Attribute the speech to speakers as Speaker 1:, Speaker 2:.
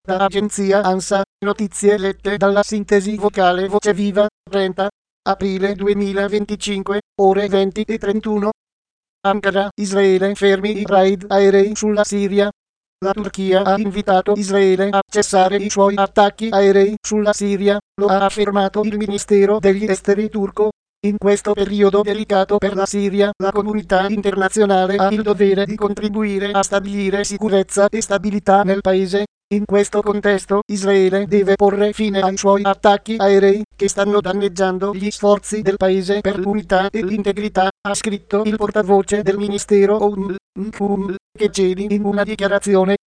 Speaker 1: Da agenzia ANSA, notizie lette dalla sintesi vocale Voce Viva, 30 aprile 2025, ore 20:31. Ankara, Israele fermi i raid aerei sulla Siria. La Turchia ha invitato Israele a cessare i suoi attacchi aerei sulla Siria, lo ha affermato il Ministero degli Esteri turco. In questo periodo delicato per la Siria, la comunità internazionale ha il dovere di contribuire a stabilire sicurezza e stabilità nel paese. In questo contesto, Israele deve porre fine ai suoi attacchi aerei che stanno danneggiando gli sforzi del paese per l'unità e l'integrità, ha scritto il portavoce del Ministero Khecheli in una dichiarazione.